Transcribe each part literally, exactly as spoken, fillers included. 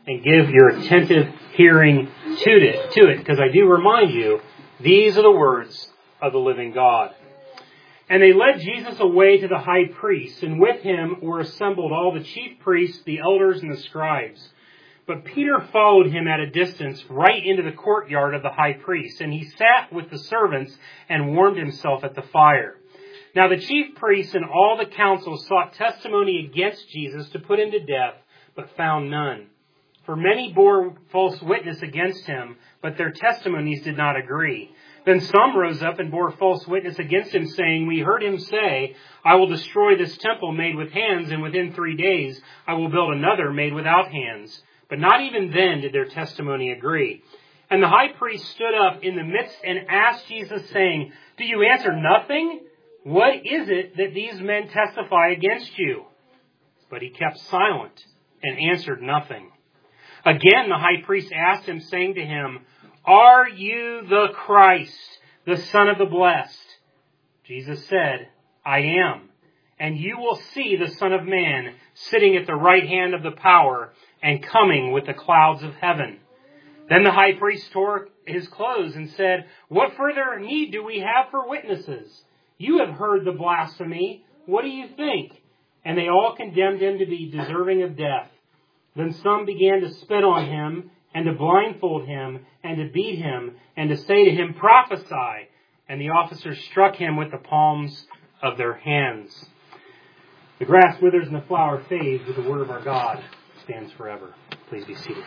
and give your attentive hearing to it, to it, because I do remind you, these are the words of the living God. And they led Jesus away to the high priest, and with him were assembled all the chief priests, the elders, and the scribes. But Peter followed him at a distance right into the courtyard of the high priest, and he sat with the servants and warmed himself at the fire. Now the chief priests and all the council sought testimony against Jesus to put him to death, but found none. For many bore false witness against him, but their testimonies did not agree. Then some rose up and bore false witness against him, saying, "We heard him say, 'I will destroy this temple made with hands, and within three days I will build another made without hands.' But not even then did their testimony agree. And the high priest stood up in the midst and asked Jesus, saying, 'Do you answer nothing? What is it that these men testify against you?' But he kept silent and answered nothing. Again the high priest asked him, saying to him, 'Are you the Christ, the Son of the Blessed?' Jesus said, 'I am. And you will see the Son of Man sitting at the right hand of the power and coming with the clouds of heaven.' Then the high priest tore his clothes and said, 'What further need do we have for witnesses? You have heard the blasphemy. What do you think?' And they all condemned him to be deserving of death. Then some began to spit on him, and to blindfold him, and to beat him, and to say to him, 'Prophesy.' And the officers struck him with the palms of their hands." The grass withers and the flower fades, but the word of our God stands forever. Please be seated.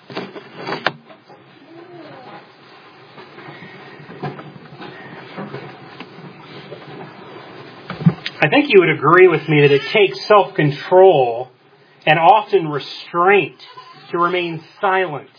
I think you would agree with me that it takes self-control and often restraint to remain silent,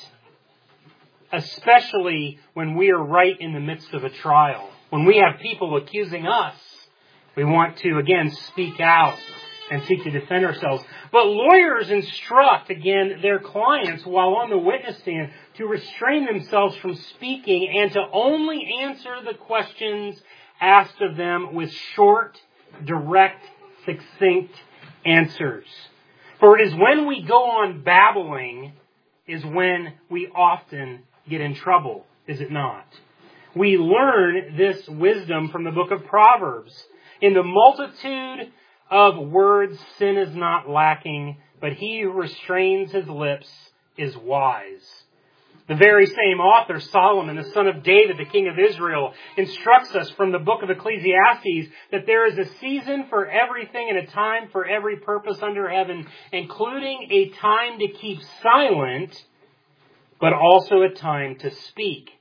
especially when we are right in the midst of a trial. When we have people accusing us, we want to, again, speak out and seek to defend ourselves. But lawyers instruct, again, their clients while on the witness stand to restrain themselves from speaking and to only answer the questions asked of them with short, direct, succinct answers. For it is when we go on babbling is when we often get in trouble, is it not? We learn this wisdom from the book of Proverbs. In the multitude of words, sin is not lacking, but he who restrains his lips is wise. The very same author, Solomon, the son of David, the king of Israel, instructs us from the book of Ecclesiastes that there is a season for everything and a time for every purpose under heaven, including a time to keep silent, but also a time to speak.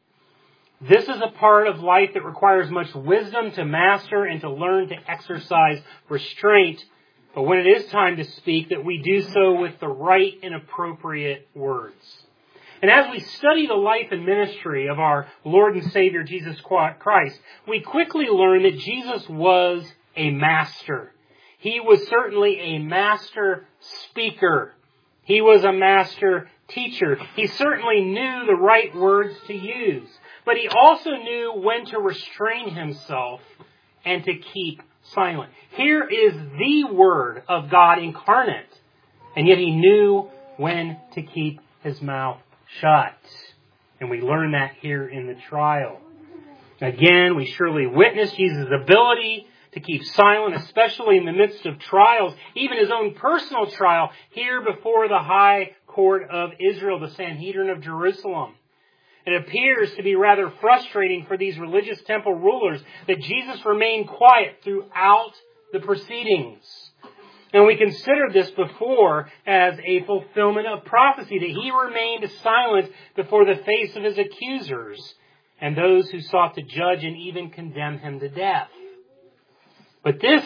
This is a part of life that requires much wisdom to master and to learn to exercise restraint. But when it is time to speak, that we do so with the right and appropriate words. And as we study the life and ministry of our Lord and Savior Jesus Christ, we quickly learn that Jesus was a master. He was certainly a master speaker. He was a master teacher. He certainly knew the right words to use. But he also knew when to restrain himself and to keep silent. Here is the Word of God incarnate. And yet he knew when to keep his mouth shut. And we learn that here in the trial. Again, we surely witness Jesus' ability to keep silent, especially in the midst of trials, even his own personal trial here before the high court of Israel, the Sanhedrin of Jerusalem. It appears to be rather frustrating for these religious temple rulers that Jesus remained quiet throughout the proceedings. And we considered this before as a fulfillment of prophecy, that he remained silent before the face of his accusers and those who sought to judge and even condemn him to death. But this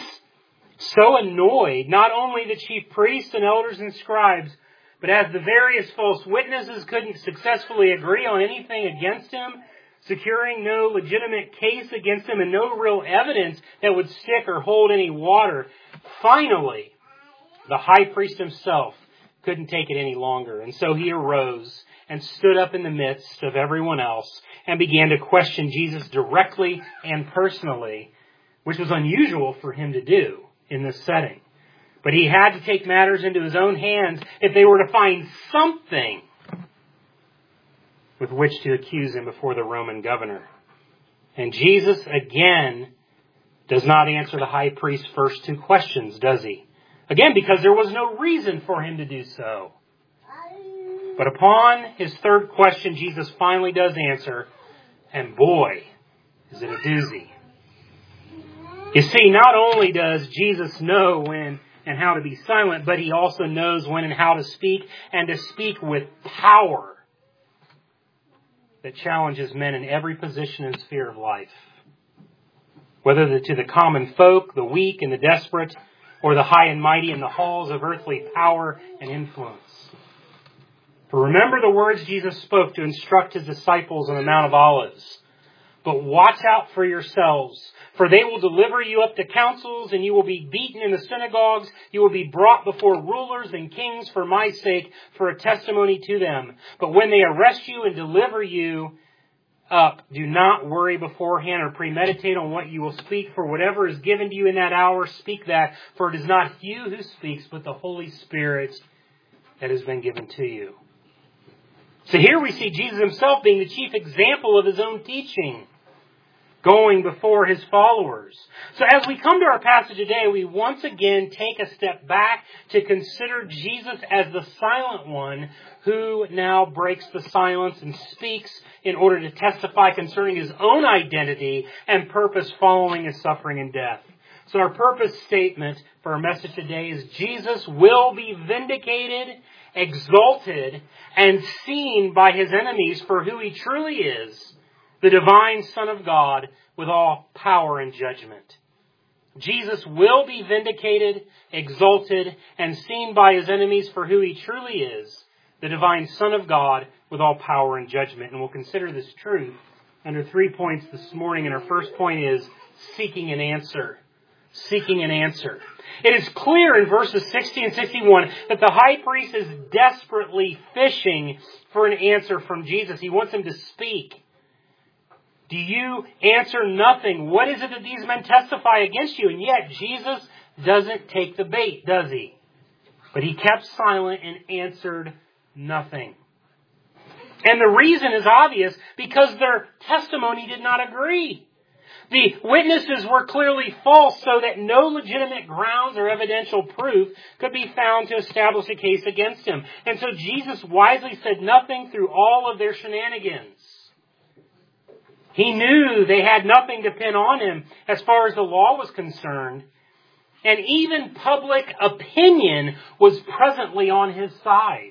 so annoyed not only the chief priests and elders and scribes, but as the various false witnesses couldn't successfully agree on anything against him, securing no legitimate case against him and no real evidence that would stick or hold any water, finally, the high priest himself couldn't take it any longer. And so he arose and stood up in the midst of everyone else and began to question Jesus directly and personally, which was unusual for him to do in this setting. But he had to take matters into his own hands if they were to find something with which to accuse him before the Roman governor. And Jesus, again, does not answer the high priest's first two questions, does he? Again, because there was no reason for him to do so. But upon his third question, Jesus finally does answer, and boy, is it a doozy. You see, not only does Jesus know when and how to be silent, but he also knows when and how to speak, and to speak with power that challenges men in every position and sphere of life. Whether to the common folk, the weak and the desperate, or the high and mighty in the halls of earthly power and influence. For remember the words Jesus spoke to instruct his disciples on the Mount of Olives. But watch out for yourselves, for they will deliver you up to councils, and you will be beaten in the synagogues. You will be brought before rulers and kings for my sake, for a testimony to them. But when they arrest you and deliver you up, do not worry beforehand or premeditate on what you will speak, for whatever is given to you in that hour, speak that. For it is not you who speaks, but the Holy Spirit that has been given to you. So here we see Jesus himself being the chief example of his own teaching, going before his followers. So as we come to our passage today, we once again take a step back to consider Jesus as the silent one who now breaks the silence and speaks in order to testify concerning his own identity and purpose following his suffering and death. So our purpose statement for our message today is Jesus will be vindicated, exalted, and seen by his enemies for who he truly is, the divine Son of God with all power and judgment. Jesus will be vindicated, exalted, and seen by his enemies for who he truly is, the divine Son of God with all power and judgment. And we'll consider this truth under three points this morning. And our first point is seeking an answer. Seeking an answer. It is clear in verses sixty and sixty-one that the high priest is desperately fishing for an answer from Jesus. He wants him to speak. Do you answer nothing? What is it that these men testify against you? And yet Jesus doesn't take the bait, does he? But he kept silent and answered nothing. And the reason is obvious, because their testimony did not agree. The witnesses were clearly false, so that no legitimate grounds or evidential proof could be found to establish a case against him. And so Jesus wisely said nothing through all of their shenanigans. He knew they had nothing to pin on him as far as the law was concerned. And even public opinion was presently on his side.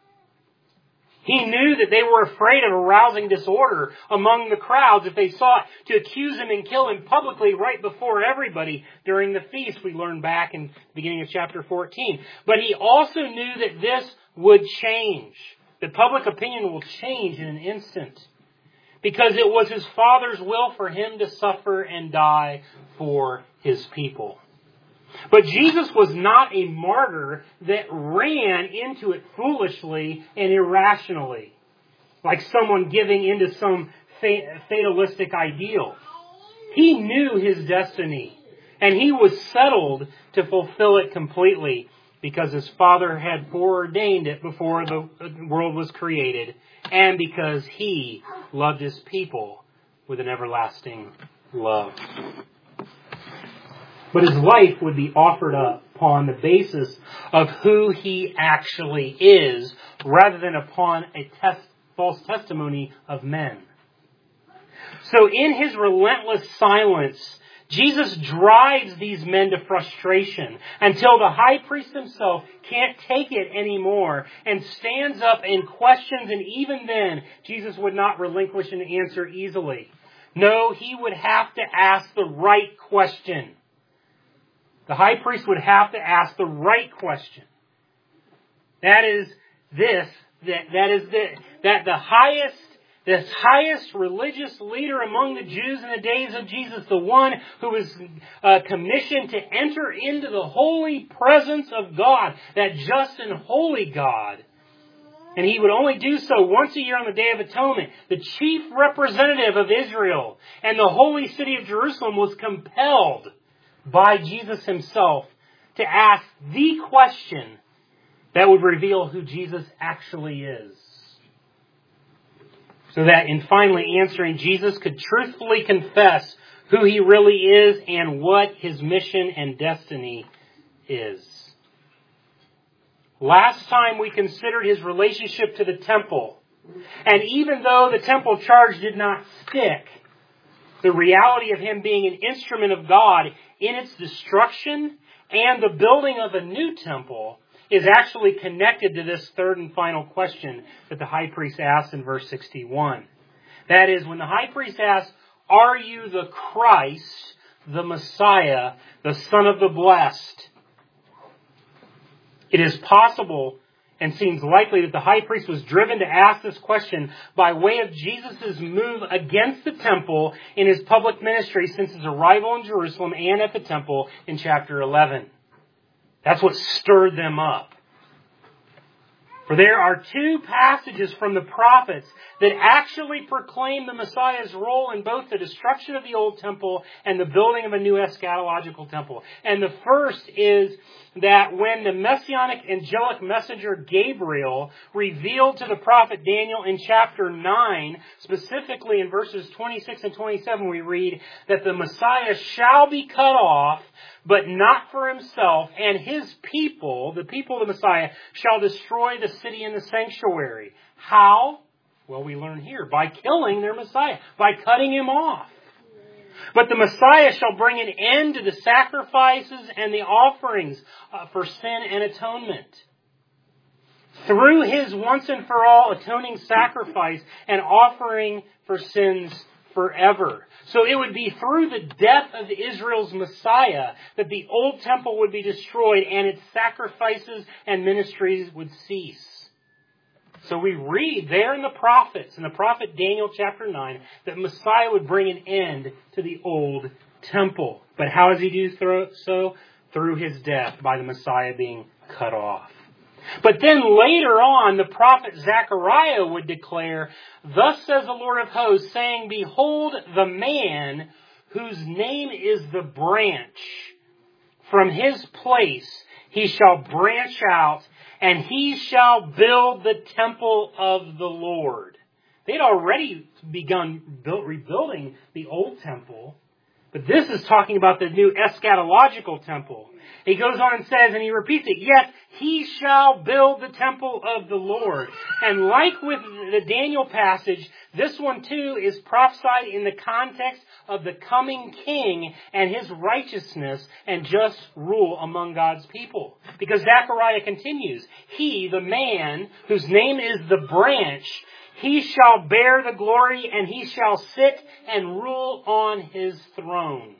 He knew that they were afraid of arousing disorder among the crowds if they sought to accuse him and kill him publicly right before everybody during the feast. We learned back in the beginning of chapter fourteen. But he also knew that this would change. That public opinion will change in an instant. Because it was his Father's will for him to suffer and die for his people. But Jesus was not a martyr that ran into it foolishly and irrationally, like someone giving into some fatalistic ideal. He knew his destiny, and he was settled to fulfill it completely because his Father had foreordained it before the world was created, and because he loved his people with an everlasting love. But his life would be offered up upon the basis of who he actually is, rather than upon a test, false testimony of men. So in his relentless silence, Jesus drives these men to frustration until the high priest himself can't take it anymore and stands up and questions, and even then, Jesus would not relinquish an answer easily. No, he would have to ask the right question. The high priest would have to ask the right question. That is this, that, that is the, that the highest, the highest religious leader among the Jews in the days of Jesus, the one who was uh, commissioned to enter into the holy presence of God, that just and holy God. And he would only do so once a year on the Day of Atonement. The chief representative of Israel and the holy city of Jerusalem was compelled by Jesus himself to ask the question that would reveal who Jesus actually is. So that in finally answering, Jesus could truthfully confess who he really is and what his mission and destiny is. Last time we considered his relationship to the temple. And even though the temple charge did not stick, the reality of him being an instrument of God in its destruction and the building of a new temple is actually connected to this third and final question that the high priest asks in verse sixty-one. That is, when the high priest asks, "Are you the Christ, the Messiah, the Son of the Blessed?" It is possible and seems likely that the high priest was driven to ask this question by way of Jesus' move against the temple in his public ministry since his arrival in Jerusalem and at the temple in chapter eleven. That's what stirred them up. For there are two passages from the prophets that actually proclaim the Messiah's role in both the destruction of the old temple and the building of a new eschatological temple. And the first is that when the messianic angelic messenger Gabriel revealed to the prophet Daniel in chapter nine, specifically in verses twenty-six and twenty-seven, we read that the Messiah shall be cut off, but not for himself, and his people, the people of the Messiah, shall destroy the city and the sanctuary. How? Well, we learn here, by killing their Messiah, by cutting him off. But the Messiah shall bring an end to the sacrifices and the offerings uh, for sin and atonement. Through his once and for all atoning sacrifice and offering for sins forever. So it would be through the death of Israel's Messiah that the old temple would be destroyed and its sacrifices and ministries would cease. So we read there in the prophets, in the prophet Daniel chapter nine, that Messiah would bring an end to the old temple. But how does he do so? Through his death, by the Messiah being cut off. But then later on, the prophet Zechariah would declare, "Thus says the Lord of hosts, saying, Behold the man whose name is the branch. From his place he shall branch out, and he shall build the temple of the Lord." They'd already begun build, rebuilding the old temple, but this is talking about the new eschatological temple. He goes on and says, and he repeats it, "Yes, he shall build the temple of the Lord." And like with the Daniel passage, this one too is prophesied in the context of the coming king and his righteousness and just rule among God's people. Because Zechariah continues, "He, the man whose name is the branch, he shall bear the glory, and he shall sit and rule on his throne."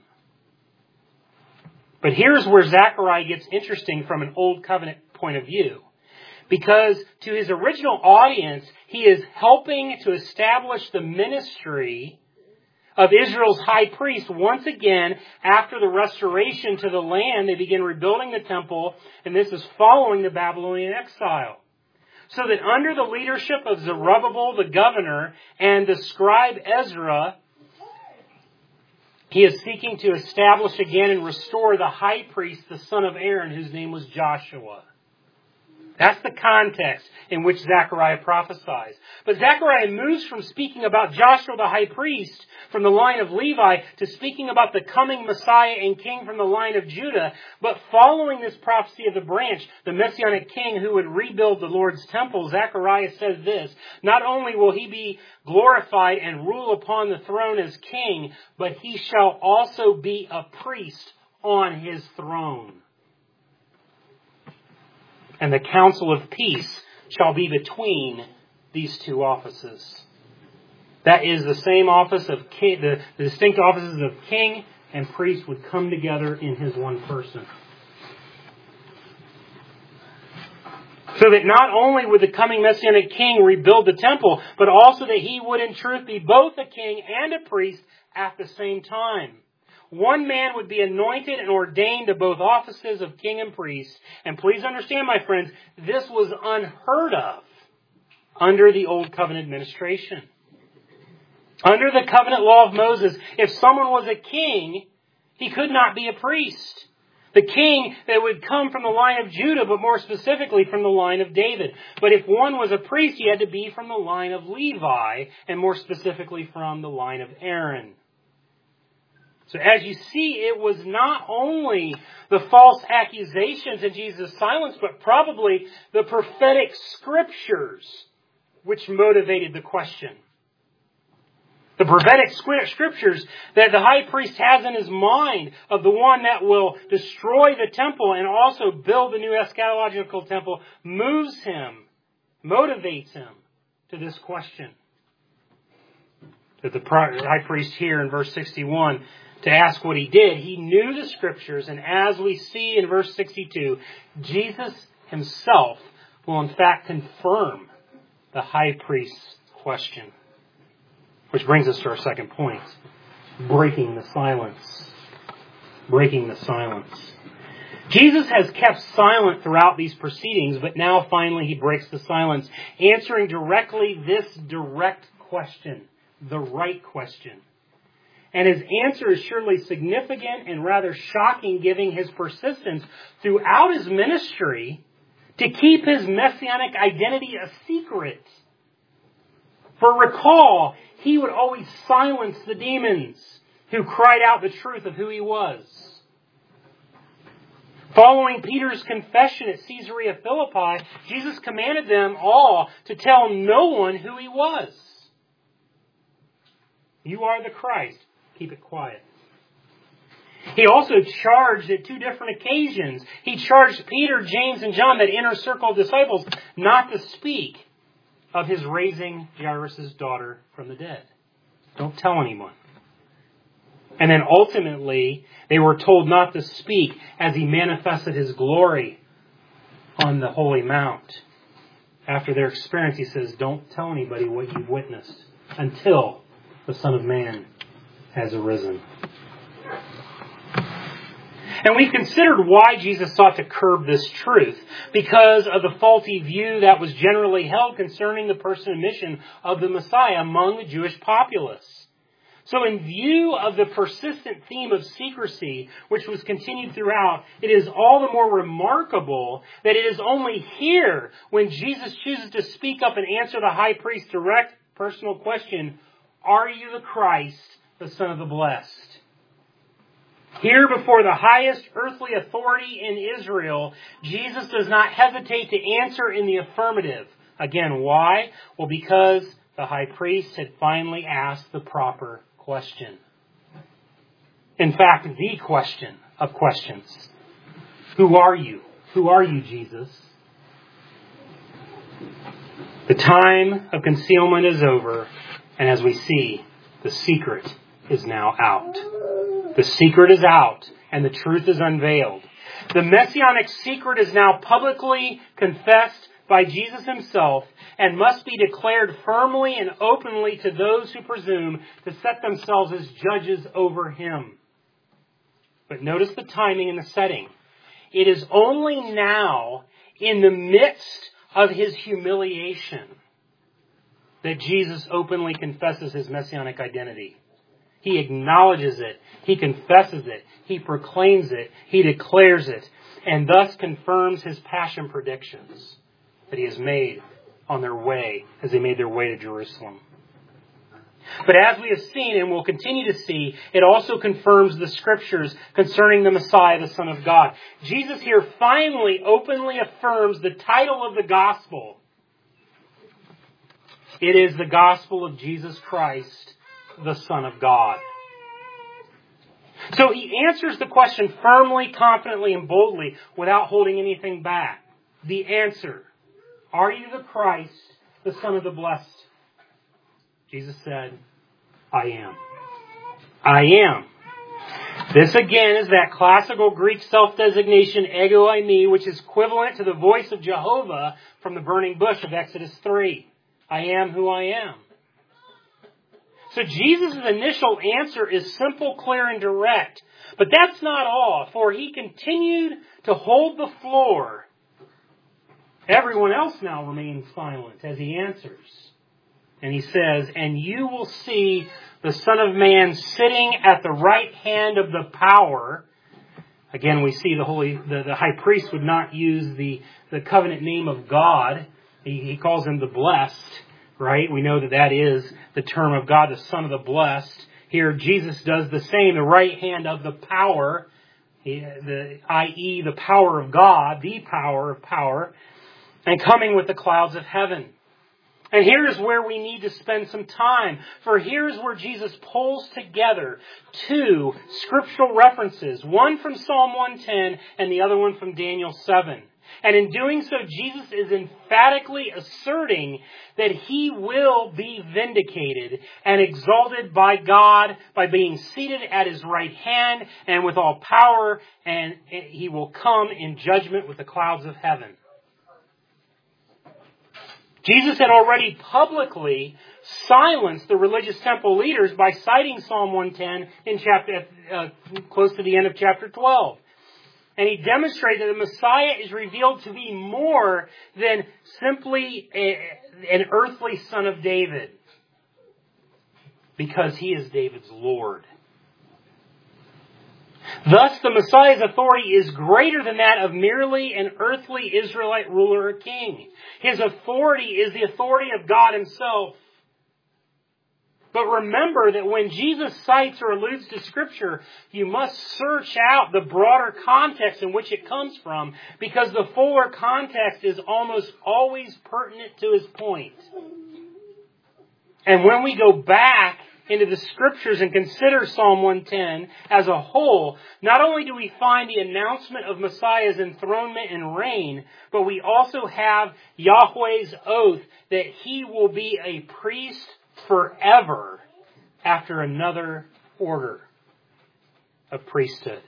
But here's where Zechariah gets interesting from an Old Covenant point of view. Because to his original audience, he is helping to establish the ministry of Israel's high priest once again after the restoration to the land. They begin rebuilding the temple, and this is following the Babylonian exile. So that under the leadership of Zerubbabel, the governor, and the scribe Ezra, he is seeking to establish again and restore the high priest, the son of Aaron, whose name was Joshua. That's the context in which Zechariah prophesies. But Zechariah moves from speaking about Joshua the high priest from the line of Levi to speaking about the coming Messiah and king from the line of Judah. But following this prophecy of the branch, the Messianic king who would rebuild the Lord's temple, Zechariah says this: "Not only will he be glorified and rule upon the throne as king, but he shall also be a priest on his throne. And the council of peace shall be between these two offices." That is, the same office of king, the, the distinct offices of king and priest would come together in his one person. So that not only would the coming Messianic king rebuild the temple, but also that he would in truth be both a king and a priest at the same time. One man would be anointed and ordained to both offices of king and priest. And please understand, my friends, this was unheard of under the Old Covenant administration. Under the covenant law of Moses, if someone was a king, he could not be a priest. The king that would come from the line of Judah, but more specifically from the line of David. But if one was a priest, he had to be from the line of Levi, and more specifically from the line of Aaron. So as you see, it was not only the false accusations and Jesus' silence, but probably the prophetic scriptures which motivated the question. The prophetic scriptures that the high priest has in his mind of the one that will destroy the temple and also build the new eschatological temple moves him, motivates him to this question. That the high priest here in verse sixty-one, to ask what he did, he knew the scriptures, and as we see in verse sixty-two, Jesus himself will in fact confirm the high priest's question. Which brings us to our second point. Breaking the silence. Breaking the silence. Jesus has kept silent throughout these proceedings, but now finally he breaks the silence, answering directly this direct question, the right question. And his answer is surely significant and rather shocking, given his persistence throughout his ministry to keep his messianic identity a secret. For recall, he would always silence the demons who cried out the truth of who he was. Following Peter's confession at Caesarea Philippi, Jesus commanded them all to tell no one who he was. You are the Christ. Keep it quiet. He also charged at two different occasions. He charged Peter, James, and John, that inner circle of disciples, not to speak of his raising Jairus' daughter from the dead. Don't tell anyone. And then ultimately, they were told not to speak as he manifested his glory on the Holy Mount. After their experience, he says, don't tell anybody what you've witnessed until the Son of Man has arisen. And we've considered why Jesus sought to curb this truth, because of the faulty view that was generally held concerning the person and mission of the Messiah among the Jewish populace. So in view of the persistent theme of secrecy, which was continued throughout, it is all the more remarkable that it is only here when Jesus chooses to speak up and answer the high priest's direct personal question, are you the Christ, the Son of the Blessed? Here before the highest earthly authority in Israel, Jesus does not hesitate to answer in the affirmative. Again, why? Well, because the high priest had finally asked the proper question. In fact, the question of questions. Who are you? Who are you, Jesus? The time of concealment is over, and as we see, the secret is now out. The secret is out, and the truth is unveiled. The messianic secret is now publicly confessed by Jesus himself and must be declared firmly and openly to those who presume to set themselves as judges over him. But notice the timing and the setting. It is only now, in the midst of his humiliation, that Jesus openly confesses his messianic identity. He acknowledges it. He confesses it. He proclaims it. He declares it. And thus confirms his passion predictions that he has made on their way, as they made their way to Jerusalem. But as we have seen and will continue to see, it also confirms the scriptures concerning the Messiah, the Son of God. Jesus here finally openly affirms the title of the gospel. It is the gospel of Jesus Christ, the Son of God. So he answers the question firmly, confidently, and boldly without holding anything back. The answer, are you the Christ, the Son of the Blessed? Jesus said, I am. I am. This again is that classical Greek self-designation, ego eimi, which is equivalent to the voice of Jehovah from the burning bush of Exodus three. I am who I am. So Jesus' initial answer is simple, clear, and direct. But that's not all, for he continued to hold the floor. Everyone else now remains silent as he answers. And he says, and you will see the Son of Man sitting at the right hand of the power Again, we see the holy, the, the high priest would not use the, the covenant name of God. He, he calls him the blessed, right? We know that that is the term of God, the Son of the blessed. Here, Jesus does the same, the right hand of the power, the, that is the power of God, the power of power, and coming with the clouds of heaven. And here's where we need to spend some time. For here's where Jesus pulls together two scriptural references. One from Psalm one ten and the other one from Daniel seven. And in doing so, Jesus is emphatically asserting that He will be vindicated and exalted by God by being seated at His right hand and with all power. And He will come in judgment with the clouds of heaven. Jesus had already publicly silenced the religious temple leaders by citing Psalm one ten in chapter uh, close to the end of chapter twelve. And He demonstrated that the Messiah is revealed to be more than simply a, an earthly son of David, because He is David's Lord. Thus, the Messiah's authority is greater than that of merely an earthly Israelite ruler or king. His authority is the authority of God Himself. But remember that when Jesus cites or alludes to Scripture, you must search out the broader context in which it comes from, because the fuller context is almost always pertinent to His point. And when we go back into the Scriptures and consider Psalm one ten as a whole, not only do we find the announcement of Messiah's enthronement and reign, but we also have Yahweh's oath that He will be a priest forever after another order of priesthood.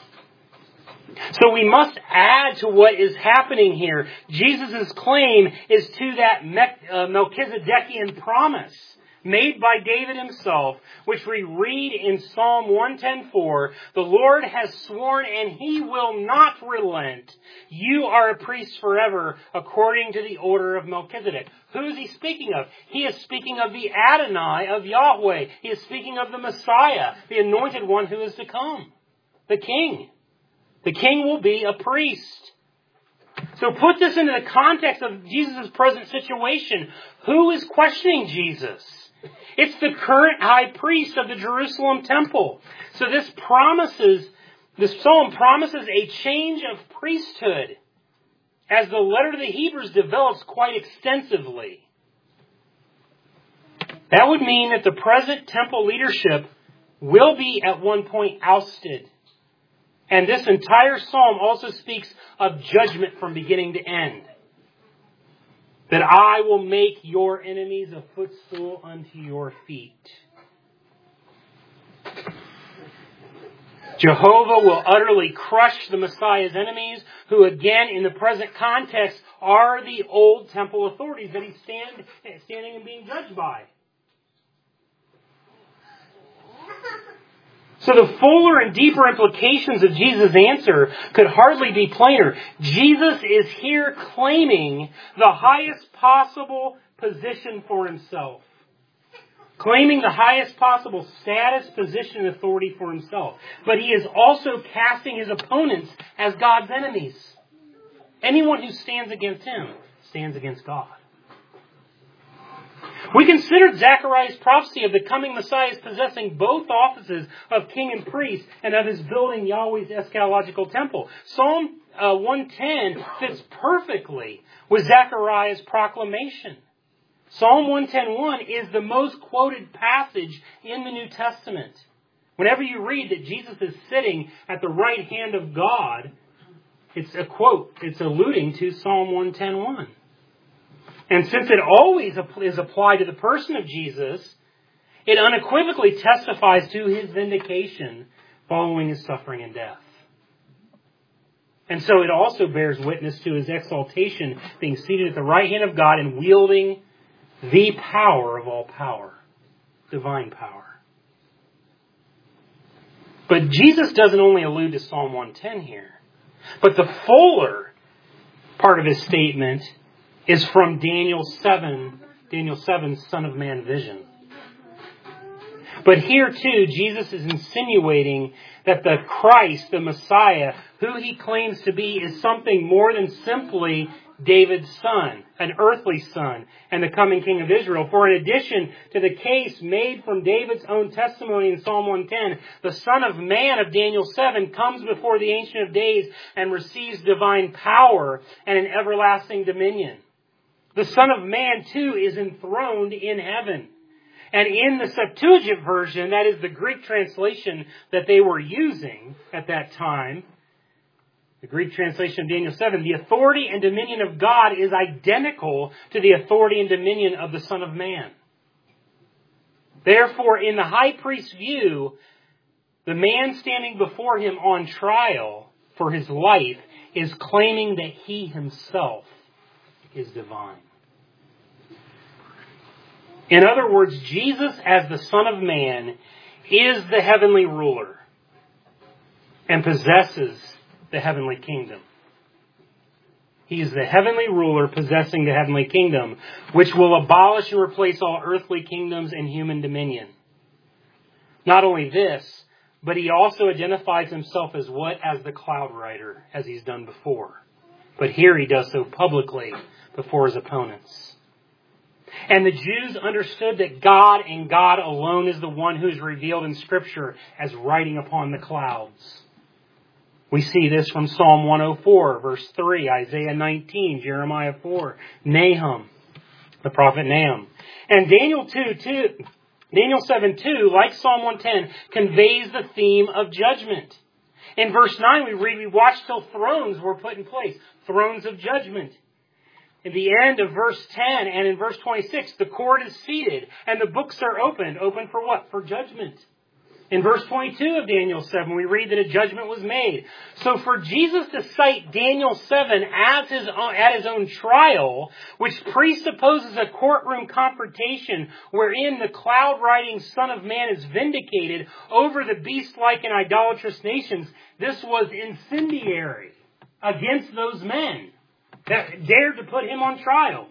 So we must add to what is happening here. Jesus' claim is to that Melchizedekian promise made by David himself, which we read in Psalm one ten four, the Lord has sworn and He will not relent. You are a priest forever according to the order of Melchizedek. Who is He speaking of? He is speaking of the Adonai of Yahweh. He is speaking of the Messiah, the anointed one who is to come. The King. The King will be a priest. So put this into the context of Jesus' present situation. Who is questioning Jesus? It's the current high priest of the Jerusalem temple. So this promises, this psalm promises a change of priesthood, as the letter to the Hebrews develops quite extensively. That would mean that the present temple leadership will be at one point ousted. And this entire psalm also speaks of judgment from beginning to end. That I will make your enemies a footstool unto your feet. Jehovah will utterly crush the Messiah's enemies, who again in the present context are the old temple authorities that He's stand, standing and being judged by. So the fuller and deeper implications of Jesus' answer could hardly be plainer. Jesus is here claiming the highest possible position for Himself. Claiming the highest possible status, position, and authority for Himself. But He is also casting His opponents as God's enemies. Anyone who stands against Him stands against God. We considered Zechariah's prophecy of the coming Messiah as possessing both offices of king and priest, and of His building Yahweh's eschatological temple. Psalm uh, one ten fits perfectly with Zechariah's proclamation. Psalm one ten one is the most quoted passage in the New Testament. Whenever you read that Jesus is sitting at the right hand of God, it's a quote. It's alluding to Psalm one ten one. And since it always is applied to the person of Jesus, it unequivocally testifies to His vindication following His suffering and death. And so it also bears witness to His exaltation, being seated at the right hand of God and wielding the power of all power, divine power. But Jesus doesn't only allude to Psalm one ten here, but the fuller part of His statement is from Daniel seven, Daniel seven's Son of Man vision. But here too, Jesus is insinuating that the Christ, the Messiah, who he claims to be, is something more than simply David's son, an earthly son, and the coming king of Israel. For in addition to the case made from David's own testimony in Psalm one ten, the Son of Man of Daniel seven comes before the Ancient of Days and receives divine power and an everlasting dominion. The Son of Man, too, is enthroned in heaven. And in the Septuagint version, that is the Greek translation that they were using at that time, the Greek translation of Daniel seven, the authority and dominion of God is identical to the authority and dominion of the Son of Man. Therefore, in the high priest's view, the man standing before him on trial for his life is claiming that he himself is divine. In other words, Jesus as the Son of Man is the heavenly ruler and possesses the heavenly kingdom. He is the heavenly ruler possessing the heavenly kingdom, which will abolish and replace all earthly kingdoms and human dominion. Not only this, but he also identifies himself as what? As the cloud rider, as he's done before. But here he does so publicly before his opponents. And the Jews understood that God and God alone is the one who is revealed in Scripture as riding upon the clouds. We see this from Psalm one oh four, verse three, Isaiah nineteen, Jeremiah four, Nahum, the prophet Nahum. And Daniel two, two, Daniel seven two, like Psalm one ten, conveys the theme of judgment. In verse nine we read, we watched till thrones were put in place, thrones of judgment. In the end of verse ten and in verse twenty-six, the court is seated and the books are opened. Open for what? For judgment. In verse twenty-two of Daniel seven, we read that a judgment was made. So for Jesus to cite Daniel seven as his own, at his own trial, which presupposes a courtroom confrontation wherein the cloud-riding Son of Man is vindicated over the beast-like and idolatrous nations, this was incendiary against those men that dared to put him on trial.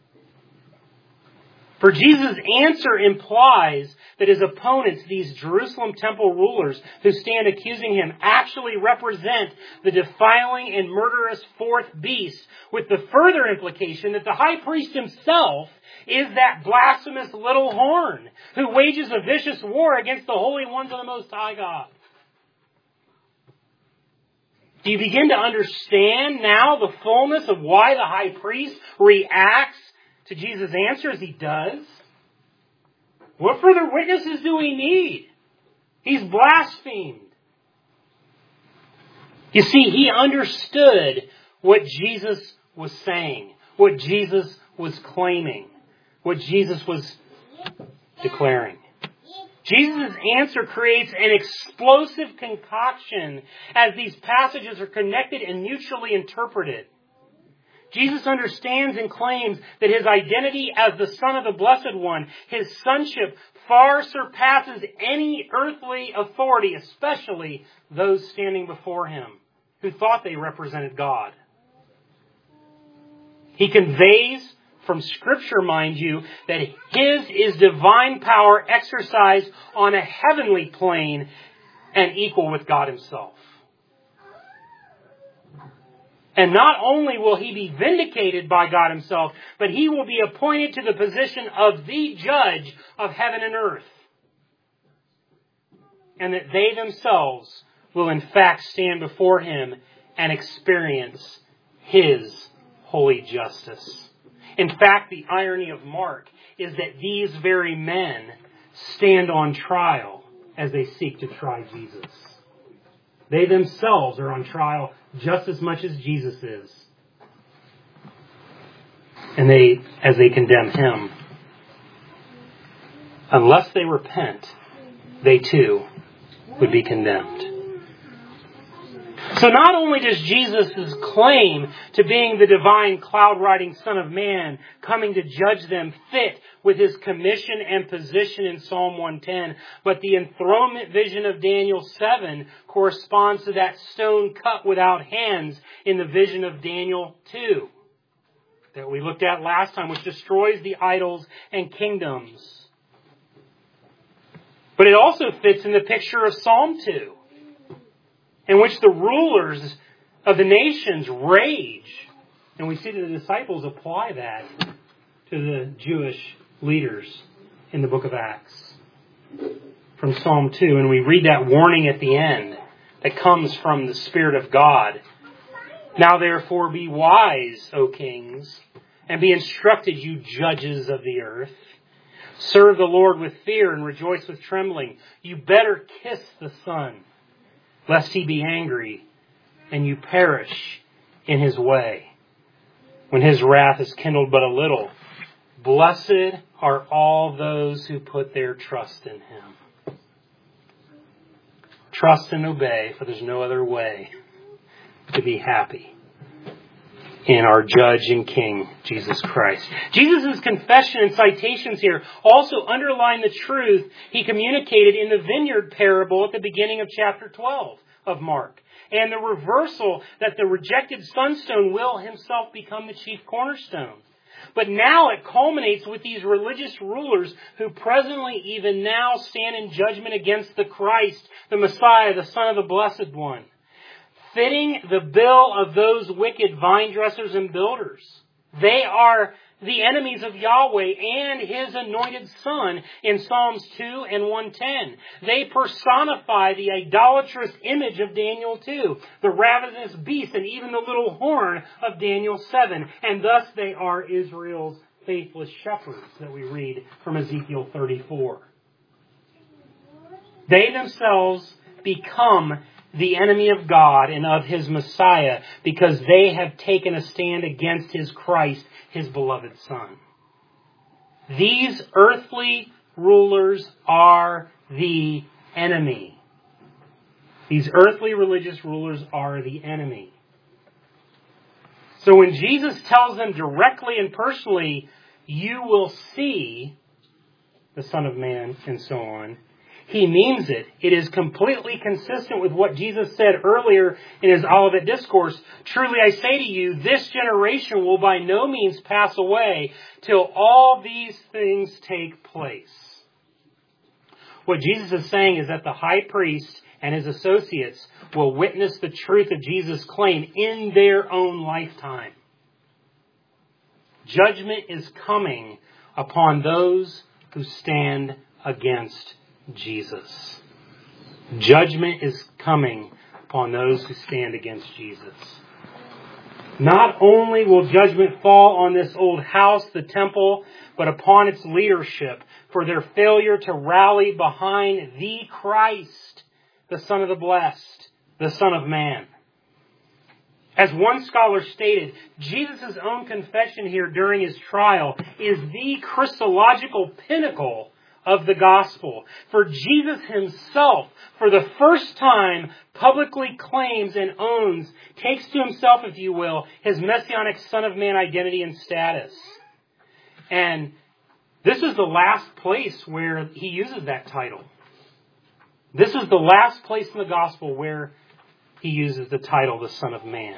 For Jesus' answer implies that his opponents, these Jerusalem temple rulers who stand accusing him, actually represent the defiling and murderous fourth beast, with the further implication that the high priest himself is that blasphemous little horn who wages a vicious war against the holy ones of the Most High God. Do you begin to understand now the fullness of why the high priest reacts to Jesus' answer as he does? What further witnesses do we need? He's blasphemed. You see, he understood what Jesus was saying, what Jesus was claiming, what Jesus was declaring. Jesus' answer creates an explosive concoction as these passages are connected and mutually interpreted. Jesus understands and claims that his identity as the Son of the Blessed One, his sonship, far surpasses any earthly authority, especially those standing before him, who thought they represented God. He conveys from Scripture, mind you, that his is divine power exercised on a heavenly plane and equal with God himself. And not only will he be vindicated by God himself, but he will be appointed to the position of the judge of heaven and earth. And that they themselves will in fact stand before him and experience his holy justice. In fact, the irony of Mark is that these very men stand on trial as they seek to try Jesus. They themselves are on trial just as much as Jesus is. And they, as they condemn him. Unless they repent, they too would be condemned. So not only does Jesus' claim to being the divine cloud-riding Son of Man coming to judge them fit with his commission and position in Psalm one ten, but the enthronement vision of Daniel seven corresponds to that stone cut without hands in the vision of Daniel two that we looked at last time, which destroys the idols and kingdoms. But it also fits in the picture of Psalm two, in which the rulers of the nations rage. And we see that the disciples apply that to the Jewish leaders in the book of Acts. From Psalm two, and we read that warning at the end that comes from the Spirit of God. Now therefore be wise, O kings, and be instructed, you judges of the earth. Serve the Lord with fear and rejoice with trembling. You better kiss the Son, lest he be angry and you perish in his way, when his wrath is kindled but a little. Blessed are all those who put their trust in him. Trust and obey, for there's no other way to be happy in our Judge and King, Jesus Christ. Jesus' confession and citations here also underline the truth he communicated in the vineyard parable at the beginning of chapter twelve of Mark, and the reversal that the rejected sunstone will himself become the chief cornerstone. But now it culminates with these religious rulers who presently even now stand in judgment against the Christ, the Messiah, the Son of the Blessed One, fitting the bill of those wicked vine dressers and builders. They are the enemies of Yahweh and His anointed Son in Psalms two and one ten. They personify the idolatrous image of Daniel two, the ravenous beast, and even the little horn of Daniel seven. And thus they are Israel's faithless shepherds that we read from Ezekiel thirty-four. They themselves become the enemy of God and of His Messiah because they have taken a stand against His Christ, His beloved Son. These earthly rulers are the enemy. These earthly religious rulers are the enemy. So when Jesus tells them directly and personally, you will see the Son of Man and so on, He means it. It is completely consistent with what Jesus said earlier in His Olivet Discourse. Truly I say to you, this generation will by no means pass away till all these things take place. What Jesus is saying is that the high priest and his associates will witness the truth of Jesus' claim in their own lifetime. Judgment is coming upon those who stand against Jesus. Judgment is coming upon those who stand against Jesus. Not only will judgment fall on this old house, the temple, but upon its leadership for their failure to rally behind the Christ, the Son of the Blessed, the Son of Man. As one scholar stated, Jesus' own confession here during His trial is the Christological pinnacle of the gospel. For Jesus Himself, for the first time, publicly claims and owns, takes to Himself, if you will, His messianic Son of Man identity and status. And this is the last place where He uses that title. This is the last place in the gospel where He uses the title, the Son of Man.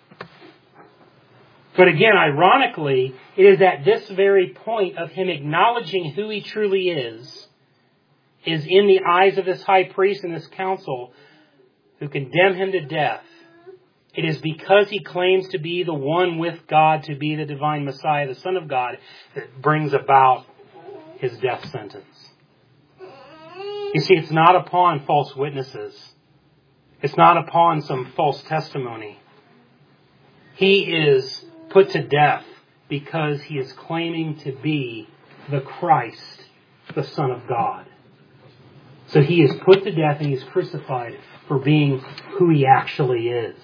But again, ironically, it is at this very point of Him acknowledging who He truly is, is in the eyes of this high priest and this council who condemn Him to death. It is because He claims to be the one with God, to be the divine Messiah, the Son of God, that brings about His death sentence. You see, it's not upon false witnesses. It's not upon some false testimony. He is put to death because He is claiming to be the Christ, the Son of God. So He is put to death and He is crucified for being who He actually is.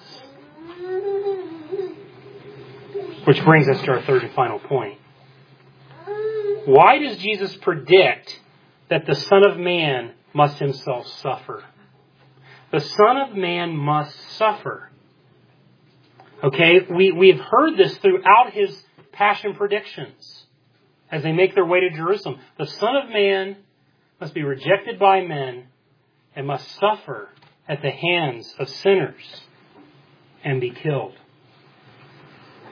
Which brings us to our third and final point. Why does Jesus predict that the Son of Man must Himself suffer? The Son of Man must suffer. Okay, we, we've heard this throughout His passion predictions as they make their way to Jerusalem. The Son of Man must be rejected by men and must suffer at the hands of sinners and be killed.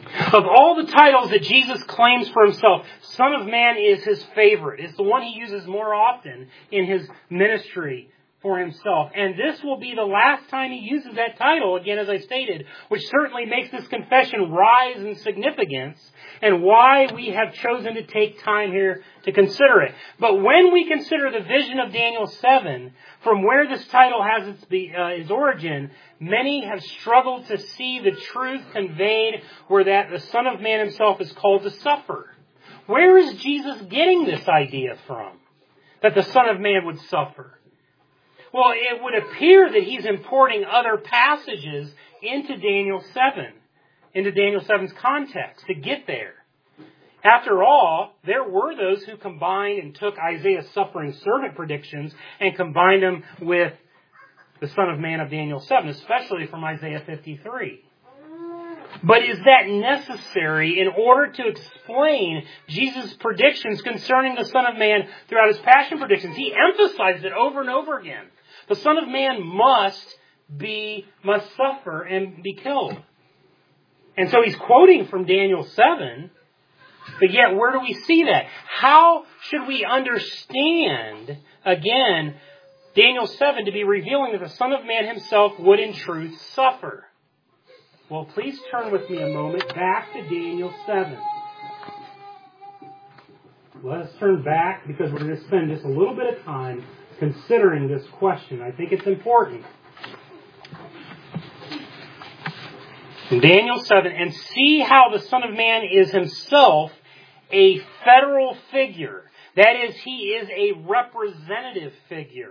Of all the titles that Jesus claims for himself, Son of Man is his favorite. It's the one he uses more often in his ministry for himself. And this will be the last time he uses that title, again, as I stated, which certainly makes this confession rise in significance and why we have chosen to take time here to consider it. But when we consider the vision of Daniel seven, from where this title has its, uh, its origin, many have struggled to see the truth conveyed where that the Son of Man himself is called to suffer. Where is Jesus getting this idea from? That the Son of Man would suffer? Well, it would appear that he's importing other passages into Daniel seven, into Daniel seven's context to get there. After all, there were those who combined and took Isaiah's suffering servant predictions and combined them with the Son of Man of Daniel seven, especially from Isaiah fifty-three. But is that necessary in order to explain Jesus' predictions concerning the Son of Man throughout his passion predictions? He emphasized it over and over again. The Son of Man must be, must suffer and be killed. And so he's quoting from Daniel seven, but yet where do we see that? How should we understand, again, Daniel seven to be revealing that the Son of Man himself would in truth suffer? Well, please turn with me a moment back to Daniel seven. Let us turn back because we're going to spend just a little bit of time considering this question. I think it's important. In Daniel seven, and see how the Son of Man is himself a federal figure. That is, he is a representative figure.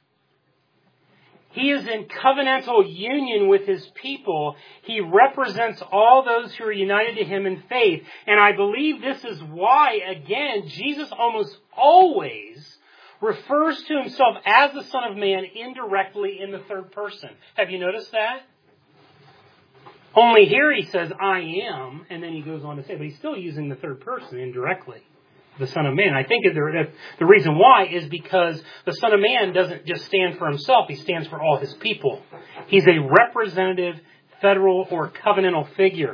He is in covenantal union with his people. He represents all those who are united to him in faith. And I believe this is why, again, Jesus almost always refers to himself as the Son of Man indirectly in the third person. Have you noticed that? Only here he says, I am, and then he goes on to say, but he's still using the third person indirectly. The Son of Man. I think the, the reason why is because the Son of Man doesn't just stand for himself, he stands for all his people. He's a representative, federal, or covenantal figure.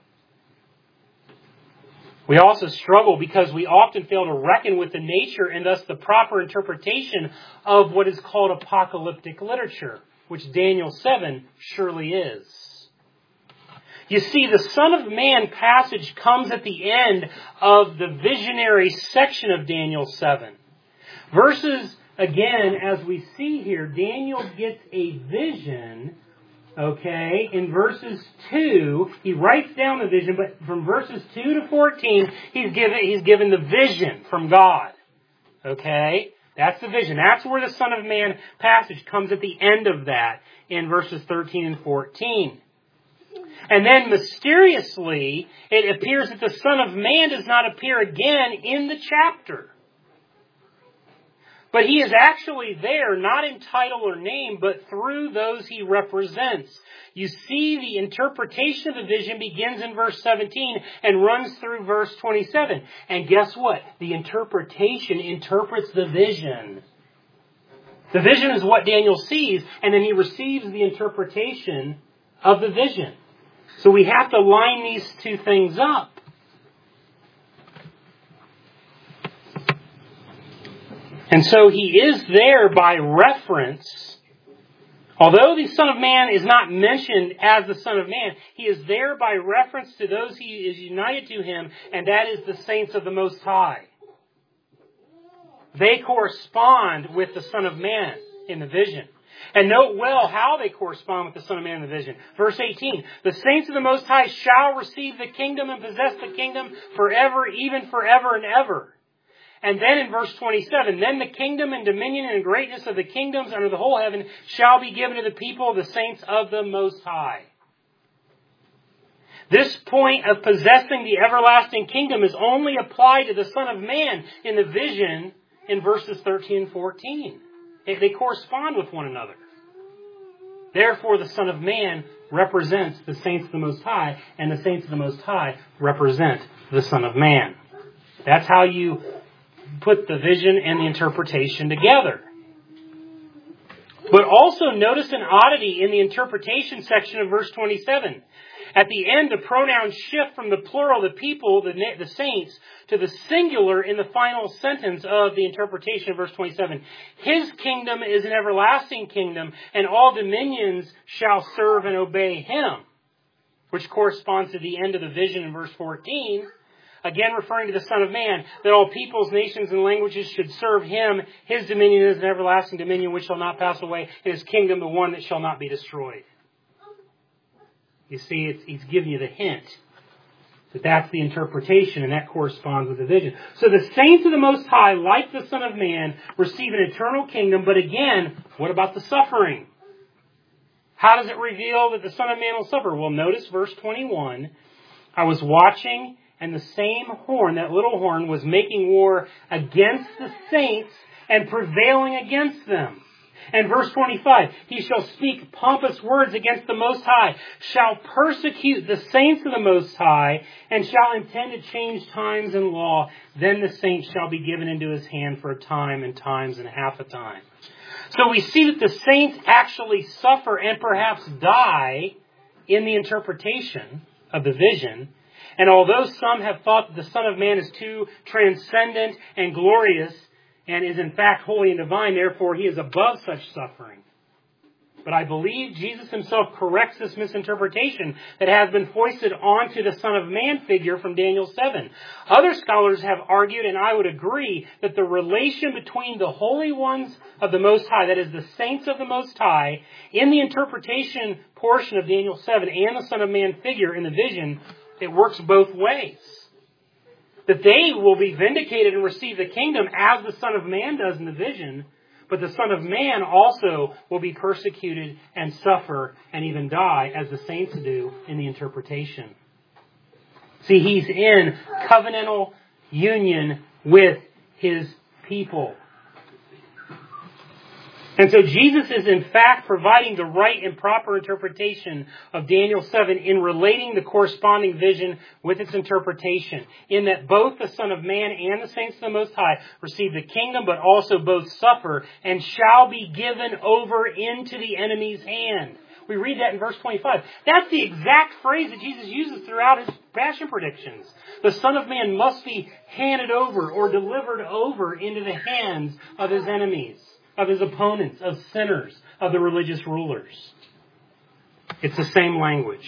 We also struggle because we often fail to reckon with the nature and thus the proper interpretation of what is called apocalyptic literature, which Daniel seven surely is. You see, the Son of Man passage comes at the end of the visionary section of Daniel seven. Verses, again, as we see here, Daniel gets a vision, okay, in verses two. He writes down the vision, but from verses two to fourteen, he's given, he's given the vision from God. Okay? That's the vision. That's where the Son of Man passage comes at the end of that in verses thirteen and fourteen. And then mysteriously, it appears that the Son of Man does not appear again in the chapter. But he is actually there, not in title or name, but through those he represents. You see, the interpretation of the vision begins in verse seventeen and runs through verse twenty-seven. And guess what? The interpretation interprets the vision. The vision is what Daniel sees, and then he receives the interpretation of the vision. So we have to line these two things up. And so he is there by reference. Although the Son of Man is not mentioned as the Son of Man, he is there by reference to those he is united to him, and that is the saints of the Most High. They correspond with the Son of Man in the vision. And note well how they correspond with the Son of Man in the vision. Verse eighteen, the saints of the Most High shall receive the kingdom and possess the kingdom forever, even forever and ever. And then in verse twenty-seven, then the kingdom and dominion and greatness of the kingdoms under the whole heaven shall be given to the people of the saints of the Most High. This point of possessing the everlasting kingdom is only applied to the Son of Man in the vision in verses thirteen and fourteen. They correspond with one another. Therefore, the Son of Man represents the saints of the Most High, and the saints of the Most High represent the Son of Man. That's how you put the vision and the interpretation together. But also notice an oddity in the interpretation section of verse twenty-seven. At the end, the pronouns shift from the plural, the people, the, the saints, to the singular in the final sentence of the interpretation of verse twenty-seven. His kingdom is an everlasting kingdom, and all dominions shall serve and obey him. Which corresponds to the end of the vision in verse fourteen. Again referring to the Son of Man, that all peoples, nations, and languages should serve him. His dominion is an everlasting dominion which shall not pass away, and his kingdom the one that shall not be destroyed. You see, it's, he's giving you the hint that that's the interpretation, and that corresponds with the vision. So the saints of the Most High, like the Son of Man, receive an eternal kingdom, but again, what about the suffering? How does it reveal that the Son of Man will suffer? Well, notice verse twenty-one. I was watching, and the same horn, that little horn, was making war against the saints and prevailing against them. And verse twenty-five, he shall speak pompous words against the Most High, shall persecute the saints of the Most High, and shall intend to change times and law. Then the saints shall be given into his hand for a time and times and half a time. So we see that the saints actually suffer and perhaps die in the interpretation of the vision. And although some have thought that the Son of Man is too transcendent and glorious and is in fact holy and divine, therefore he is above such suffering. But I believe Jesus himself corrects this misinterpretation that has been foisted onto the Son of Man figure from Daniel seven. Other scholars have argued, and I would agree, that the relation between the holy ones of the Most High, that is the saints of the Most High, in the interpretation portion of Daniel seven and the Son of Man figure in the vision, it works both ways. That they will be vindicated and receive the kingdom as the Son of Man does in the vision, but the Son of Man also will be persecuted and suffer and even die as the saints do in the interpretation. See, he's in covenantal union with his people. And so Jesus is in fact providing the right and proper interpretation of Daniel seven in relating the corresponding vision with its interpretation, in that both the Son of Man and the saints of the Most High receive the kingdom, but also both suffer and shall be given over into the enemy's hand. We read that in verse twenty-five. That's the exact phrase that Jesus uses throughout his passion predictions. The Son of Man must be handed over or delivered over into the hands of his enemies, of his opponents, of sinners, of the religious rulers. It's the same language.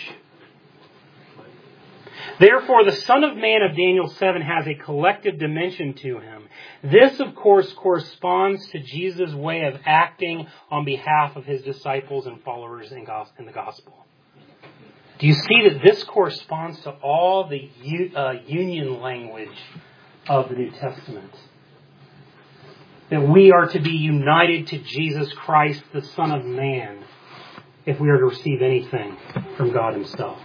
Therefore, the Son of Man of Daniel seven has a collective dimension to him. This, of course, corresponds to Jesus' way of acting on behalf of his disciples and followers in the gospel. Do you see that this corresponds to all the uh, union language of the New Testament? That we are to be united to Jesus Christ, the Son of Man, if we are to receive anything from God himself.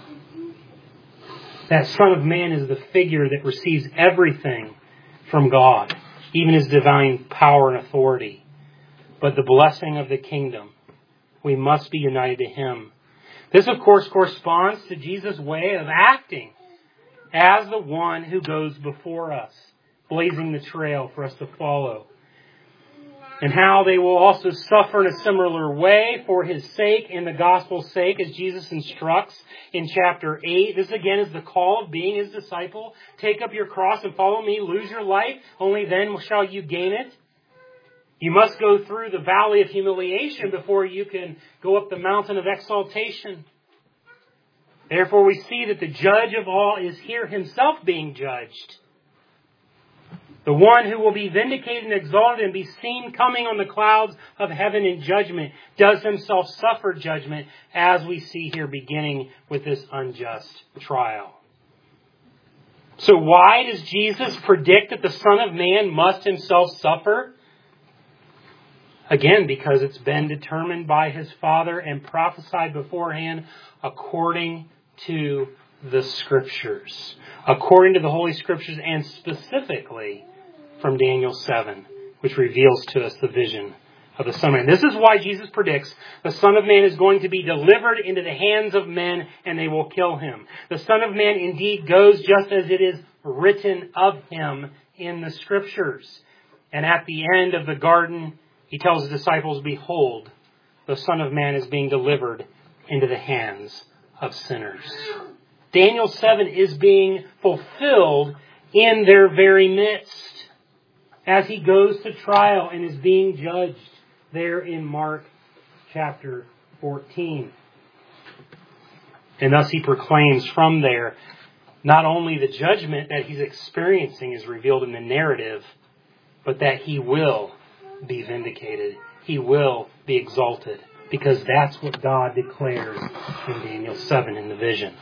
That Son of Man is the figure that receives everything from God, even his divine power and authority. But the blessing of the kingdom, we must be united to him. This, of course, corresponds to Jesus' way of acting as the one who goes before us, blazing the trail for us to follow. And how they will also suffer in a similar way for his sake and the gospel's sake, as Jesus instructs in chapter eight. This again is the call of being his disciple. Take up your cross and follow me. Lose your life. Only then shall you gain it. You must go through the valley of humiliation before you can go up the mountain of exaltation. Therefore we see that the judge of all is here himself being judged. The one who will be vindicated and exalted and be seen coming on the clouds of heaven in judgment does himself suffer judgment, as we see here beginning with this unjust trial. So why does Jesus predict that the Son of Man must himself suffer? Again, because it's been determined by his Father and prophesied beforehand according to the Scriptures. According to the Holy Scriptures, and specifically from Daniel seven, which reveals to us the vision of the Son of Man. This is why Jesus predicts the Son of Man is going to be delivered into the hands of men and they will kill him. The Son of Man indeed goes just as it is written of him in the Scriptures. And at the end of the garden, he tells his disciples, behold, the Son of Man is being delivered into the hands of sinners. Daniel seven is being fulfilled in their very midst as he goes to trial and is being judged there in Mark chapter fourteen. And thus he proclaims from there, not only the judgment that he's experiencing is revealed in the narrative, but that he will be vindicated. He will be exalted. Because that's what God declares in Daniel seven in the vision.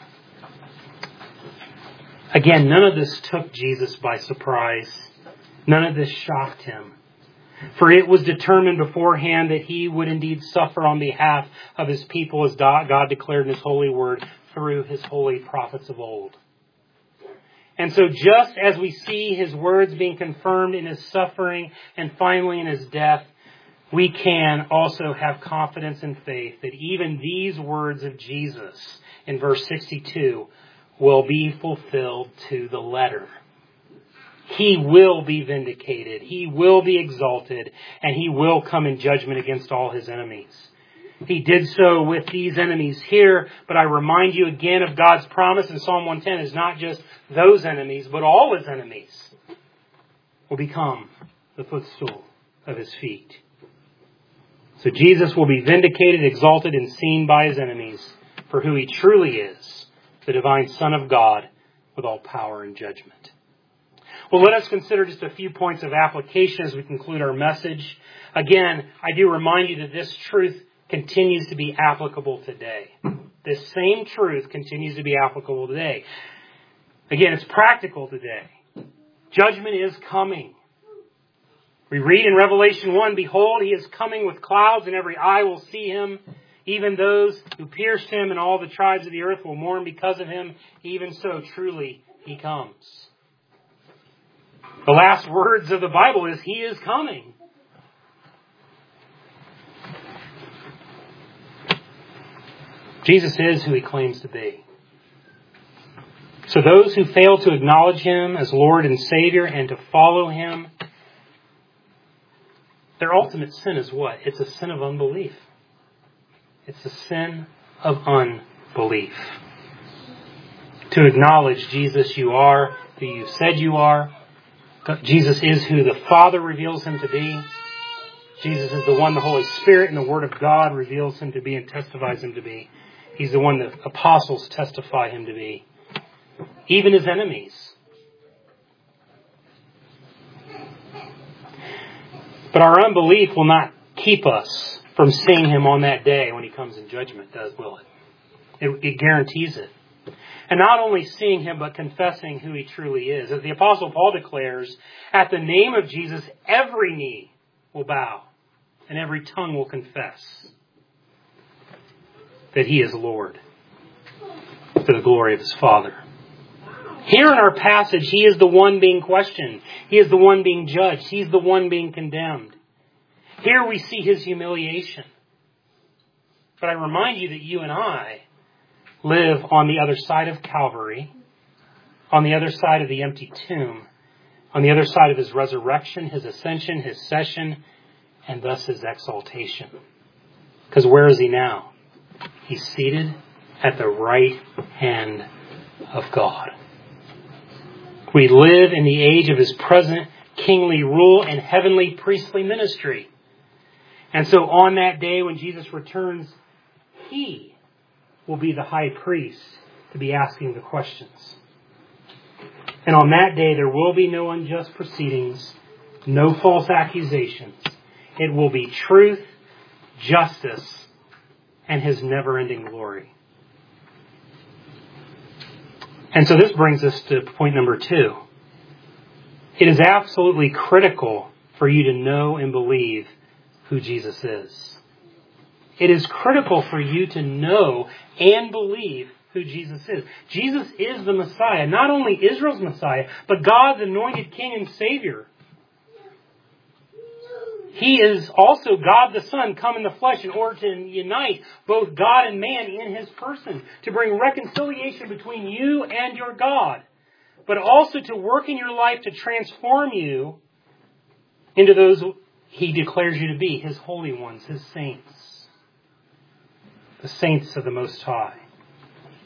Again, none of this took Jesus by surprise. None of this shocked him. For it was determined beforehand that he would indeed suffer on behalf of his people, as God declared in his holy word through his holy prophets of old. And so just as we see his words being confirmed in his suffering and finally in his death, we can also have confidence and faith that even these words of Jesus in verse sixty-two will be fulfilled to the letter. He will be vindicated. He will be exalted. And he will come in judgment against all his enemies. He did so with these enemies here. But I remind you again of God's promise in Psalm one ten is not just those enemies, but all his enemies will become the footstool of his feet. So Jesus will be vindicated, exalted, and seen by his enemies for who he truly is, the divine Son of God with all power and judgment. Well, let us consider just a few points of application as we conclude our message. Again, I do remind you that this truth continues to be applicable today. This same truth continues to be applicable today. Again, it's practical today. Judgment is coming. We read in Revelation one, behold, he is coming with clouds, and every eye will see him. Even those who pierced him, and all the tribes of the earth will mourn because of him. Even so, truly, he comes. The last words of the Bible is, he is coming. Jesus is who he claims to be. So those who fail to acknowledge him as Lord and Savior and to follow him, their ultimate sin is what? It's a sin of unbelief. It's a sin of unbelief. To acknowledge Jesus, you are who you said you are. Jesus is who the Father reveals him to be. Jesus is the one the Holy Spirit and the Word of God reveals him to be and testifies him to be. He's the one the apostles testify him to be. Even his enemies. But our unbelief will not keep us from seeing him on that day when he comes in judgment, does will it? It, it guarantees it. And not only seeing him, but confessing who he truly is. As the Apostle Paul declares, at the name of Jesus, every knee will bow and every tongue will confess that he is Lord to the glory of his Father. Here in our passage, he is the one being questioned. He is the one being judged. He's the one being condemned. Here we see his humiliation. But I remind you that you and I live on the other side of Calvary, on the other side of the empty tomb, on the other side of his resurrection, his ascension, his session, and thus his exaltation. Because where is he now? He's seated at the right hand of God. We live in the age of his present kingly rule and heavenly priestly ministry. And so on that day when Jesus returns, he will be the high priest to be asking the questions. And on that day there will be no unjust proceedings, no false accusations. It will be truth, justice, and his never-ending glory. And so this brings us to point number two. It is absolutely critical for you to know and believe who Jesus is. It is critical for you to know and believe who Jesus is. Jesus is the Messiah, not only Israel's Messiah, but God's anointed King and Savior. He is also God the Son come in the flesh in order to unite both God and man in his person, to bring reconciliation between you and your God, but also to work in your life to transform you into those he declares you to be, his holy ones, his saints, the saints of the Most High.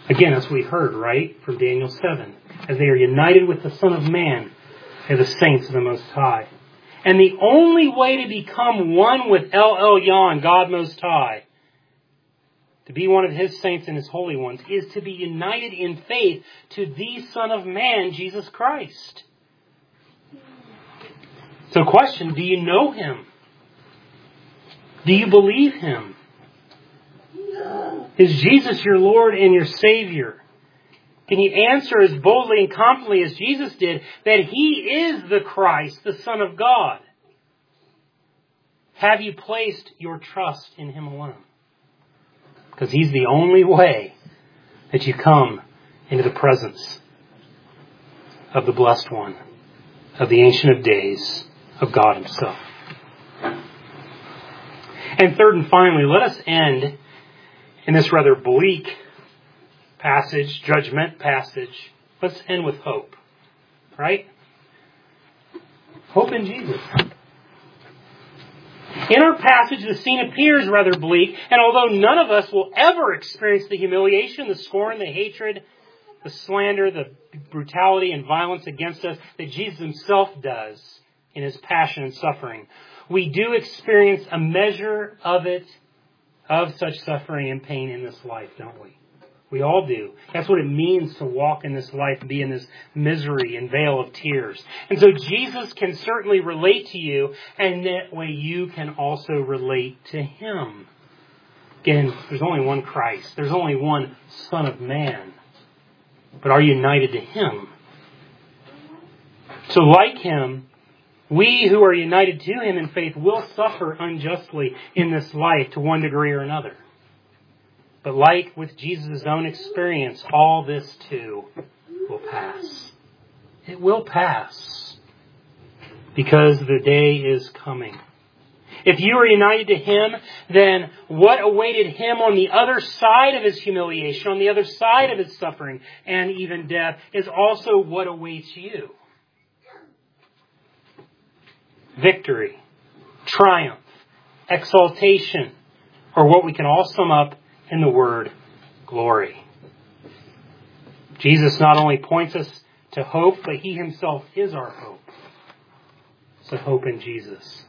Again, as we heard, right, from Daniel seven. As they are united with the Son of Man, they're the saints of the Most High. And the only way to become one with El Elyon, God Most High, to be one of His saints and His holy ones, is to be united in faith to the Son of Man, Jesus Christ. So question, do you know Him? Do you believe Him? Is Jesus your Lord and your Savior? Can you answer as boldly and confidently as Jesus did that He is the Christ, the Son of God? Have you placed your trust in Him alone? Because He's the only way that you come into the presence of the Blessed One, of the Ancient of Days, of God Himself. And third and finally, let us end in this rather bleak passage, judgment passage. Let's end with hope. Right? Hope in Jesus. In our passage, the scene appears rather bleak, and although none of us will ever experience the humiliation, the scorn, the hatred, the slander, the brutality and violence against us that Jesus Himself does in His passion and suffering, we do experience a measure of it, of such suffering and pain in this life, don't we? We all do. That's what it means to walk in this life and be in this misery and veil of tears. And so Jesus can certainly relate to you, and that way you can also relate to Him. Again, there's only one Christ. There's only one Son of Man. But are you united to Him? So like Him, we who are united to Him in faith will suffer unjustly in this life to one degree or another. But like with Jesus' own experience, all this too will pass. It will pass. Because the day is coming. If you are united to Him, then what awaited Him on the other side of His humiliation, on the other side of His suffering, and even death, is also what awaits you. Victory, triumph, exaltation, or what we can all sum up in the word glory. Jesus not only points us to hope, but He Himself is our hope. So hope in Jesus.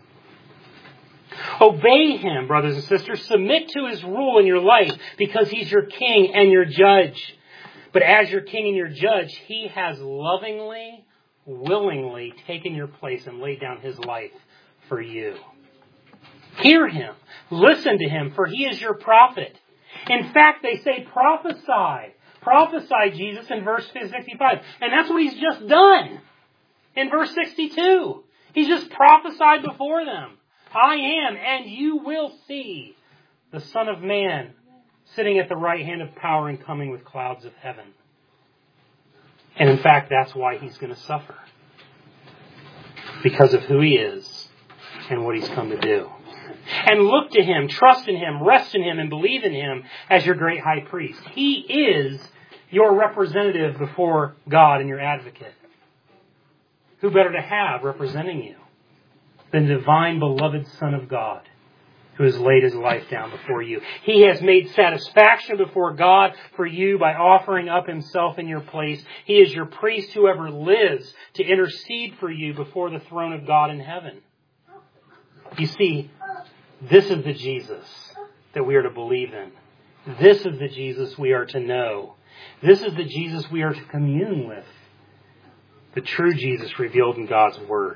Obey Him, brothers and sisters. Submit to His rule in your life because He's your King and your Judge. But as your King and your Judge, He has lovingly, willingly taken your place and laid down His life for you. Hear Him. Listen to Him, for He is your prophet. In fact, they say prophesy. Prophesy, Jesus, in verse sixty-five. And that's what He's just done. In verse sixty-two. He's just prophesied before them. I am, and you will see the Son of Man sitting at the right hand of power and coming with clouds of heaven. And in fact, that's why He's going to suffer. Because of who He is and what He's come to do. And look to Him, trust in Him, rest in Him, and believe in Him as your great high priest. He is your representative before God and your advocate. Who better to have representing you than the divine beloved Son of God, who has laid His life down before you. He has made satisfaction before God for you by offering up Himself in your place. He is your priest who ever lives to intercede for you before the throne of God in heaven. You see, this is the Jesus that we are to believe in. This is the Jesus we are to know. This is the Jesus we are to commune with. The true Jesus revealed in God's Word.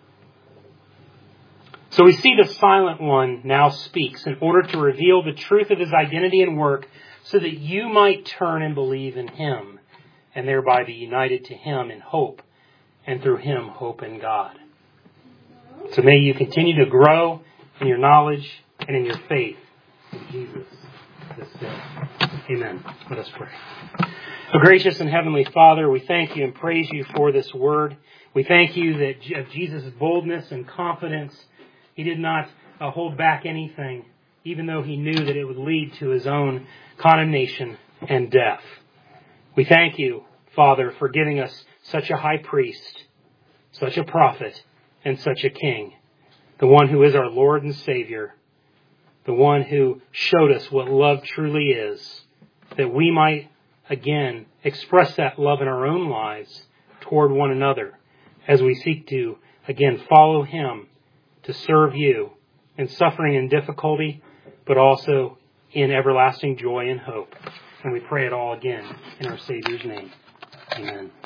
So we see the silent one now speaks in order to reveal the truth of His identity and work so that you might turn and believe in Him and thereby be united to Him in hope and through Him hope in God. So may you continue to grow in your knowledge and in your faith in Jesus this day. Amen. Let us pray. Oh, gracious and heavenly Father, we thank You and praise You for this word. We thank You that of Jesus' boldness and confidence, He did not uh, hold back anything, even though He knew that it would lead to His own condemnation and death. We thank You, Father, for giving us such a high priest, such a prophet, and such a king. The one who is our Lord and Savior. The one who showed us what love truly is. That we might again, express that love in our own lives toward one another as we seek to, again, follow Him, to serve You in suffering and difficulty, but also in everlasting joy and hope. And we pray it all again in our Savior's name. Amen.